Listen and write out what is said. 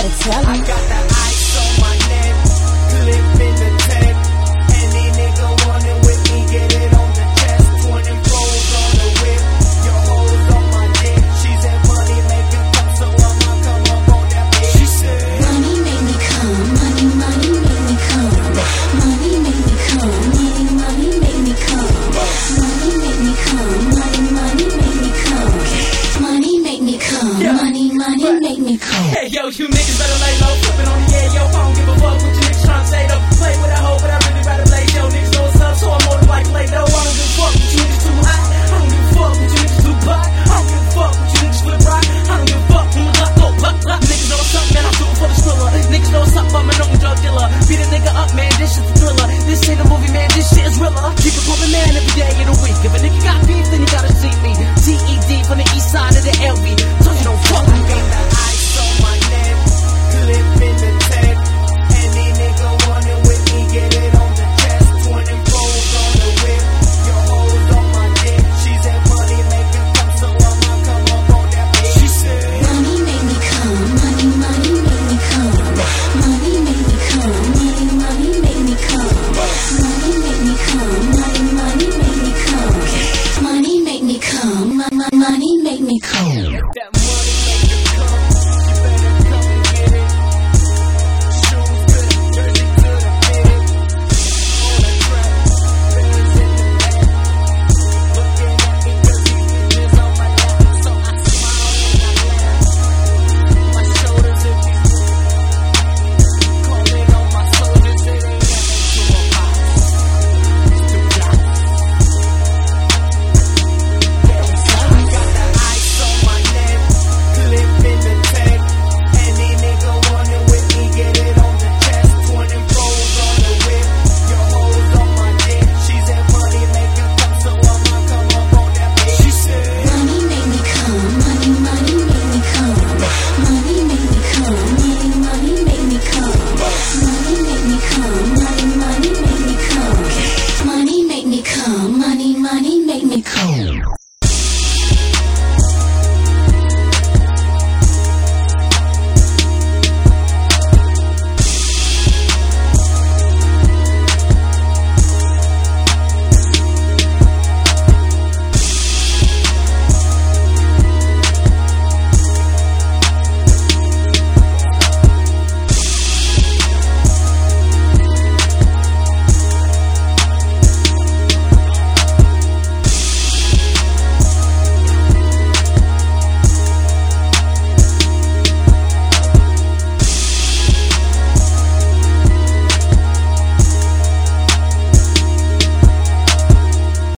better tell him. I got the ice on my neck, clip in the tech. Any nigga wanting with me, get it on the chest. 20 rolls on the whip, your hoes on my dick. She said money make it come, so I'ma come up on that bitch. She said money make me come, money, money make me come. Money make me come, money, money make me come. Money make me come, money, money make me come. Money make me come, money, money make me come. hey yo, you niggas better lay low, flipping on the air, yo, I don't give a fuck what you niggas tryna say though. Play with